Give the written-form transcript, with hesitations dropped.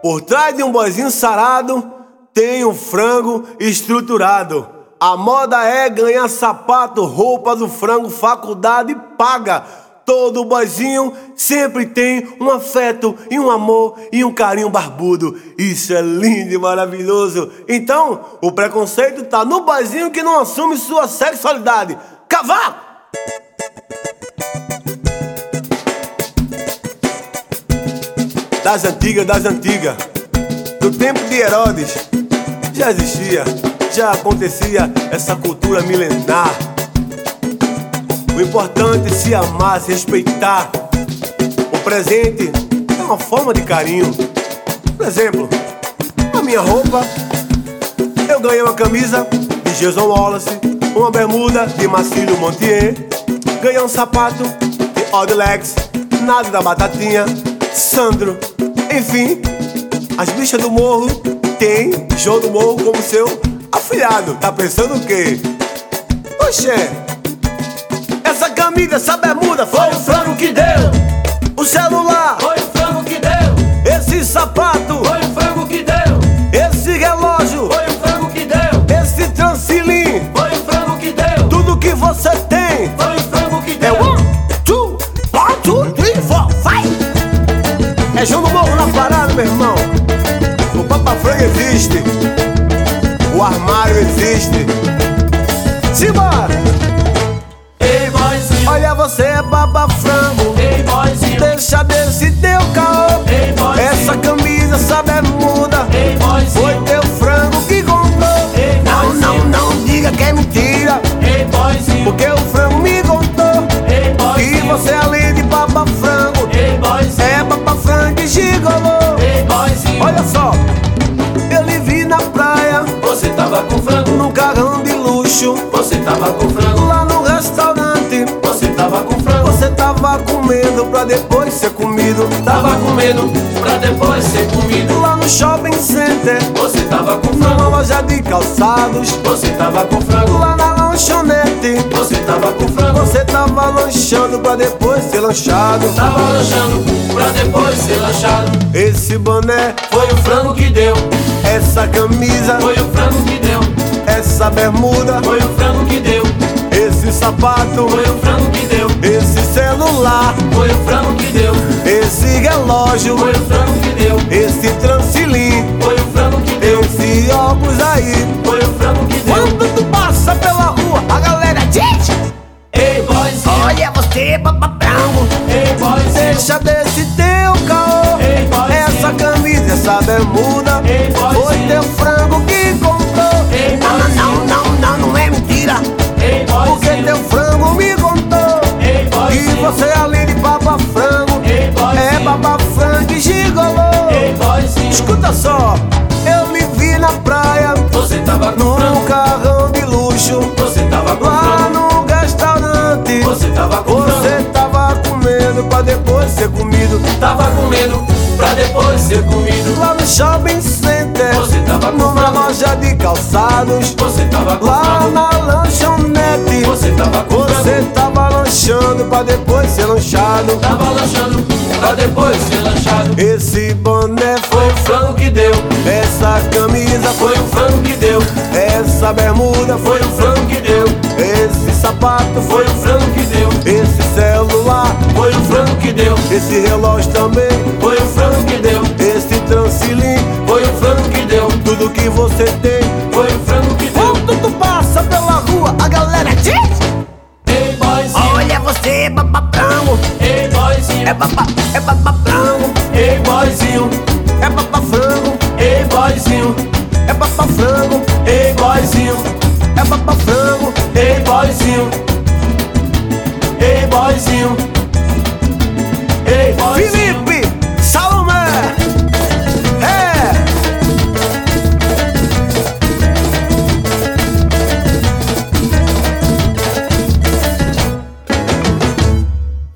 Por trás de um boizinho sarado, tem um frango estruturado. A moda é ganhar sapato, roupa do frango, faculdade paga. Todo boizinho sempre tem um afeto e um amor e um carinho barbudo. Isso é lindo e maravilhoso. Então, o preconceito tá no boizinho que não assume sua sexualidade. Cavalo! Das antigas, do tempo de Herodes, já existia, já acontecia essa cultura milenar. O importante é se amar, se respeitar. O presente é uma forma de carinho. Por exemplo, a minha roupa, eu ganhei uma camisa de Jason Wallace, uma bermuda de Marcílio Montier, ganhei um sapato de Odd Legs, nada da Batatinha, Sandro. Enfim, as bichas do morro tem João do Morro como seu afilhado. Tá pensando o quê? Oxê, essa camisa, essa bermuda foi o frango que deu. O celular foi o frango que deu. Esse sapato foi o frango que deu. Esse relógio foi o frango que deu. Esse transilim foi o frango que deu. Tudo que você tem foi o frango que deu. É 1, 2, 3, 4, 5. É João do Morro na parada, meu irmão. O Papa Frango existe, o armário existe. Simbora! Ei, boyzinho, olha você é Papa Frango. Ei, boyzinho, deixa desse teu caô. Ei, boyzinho, essa camisa, essa bermuda, Ei, boyzinho, foi teu frango que comprou. Ei, boyzinho, não diga que é mentira. Ei, boyzinho, porque o frango me contou. Ei, boyzinho, que você além de Papa Frango, Ei, boyzinho, é Papa Frango e gigolô. Ei, boyzinho, olha só, eu lhe vi na praia. Você tava com frango num carrão de luxo. Você tava com frango lá no restaurante. Você tava com frango. Você tava comendo pra depois ser comido. Tava comendo pra depois ser comido. Lá no shopping center. Você tava com frango. Numa loja de calçados. Você tava com frango. Lá na lanchonete. Você tava com frango. Você tava lanchando pra depois ser lanchado. Tava lanchando pra depois ser lanchado. Esse boné foi o frango que deu. Essa camisa foi o frango que deu. Essa bermuda foi o frango que deu. Esse sapato foi o frango que deu. Esse celular foi o frango que deu. Esse relógio foi o frango que deu. Esse transilim foi o frango que deu. Esse óculos aí foi o frango que deu. Quando tu passa pela rua, a galera diz: ei, boyzinho, olha você, Papa Frango. Ei, boyzinho, deixa desse teu caô. Ei, boyzinho, essa camisa, essa bermuda, ei, foi teu frango que comprou. Ei, não é mentira. Ei, porque teu frango me contou. Ei, e você além de Papa Frango, ei, é Papa Frango e gigolô. Ei, boyzinho, escuta só, eu lhe vi na praia. Você tava com num frango. Carrão de luxo. Você tava com lá frango. no restaurante. Você tava com Você frango. tava comendo pra depois ser comido. Tava comendo pra depois ser comido. Lá no shopping center. Você tava com numa frango. loja de calçados. Você tava com lá frango. na lanchonete. Você tava com Você frango. tava lanchando pra depois ser lanchado. Tava lanchando pra depois ser lanchado. Esse boné foi o frango que deu. Essa camisa foi o frango que deu. Essa bermuda foi o frango que deu. Esse sapato foi o frango que deu. Esse celular foi o frango que deu. Esse relógio também foi o frango que deu. Esse transilim foi o frango que deu. Tudo que você tem foi o frango que deu. Quando tu passa pela rua, a galera diz: ei, boyzinho, olha você, Papa Frango. Ei, boyzinho, é Papa Frango. Ei, boyzinho, é Papa Frango. Ei, boyzinho, é Papa Frango. Ei, boyzinho, é Papa Frango. Ei, boyzinho, Ei, boyzinho.